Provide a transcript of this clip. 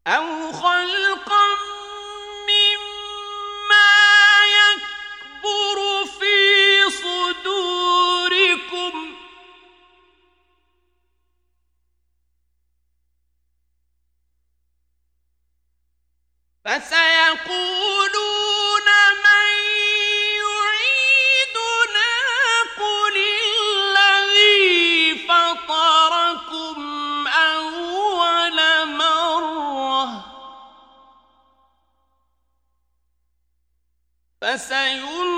أَوْ خَلْقًا مِّمَّا يَكْبُرُ فِي صُدُورِكُمْ ۚ فَسَيَقُولُونَ مَن يُعِيدُنَا قُلِ الَّذِي فَطَرَكُمْ أَوَّلَ مَرَّةٍ ۚ فَسَيُنْغِضُونَ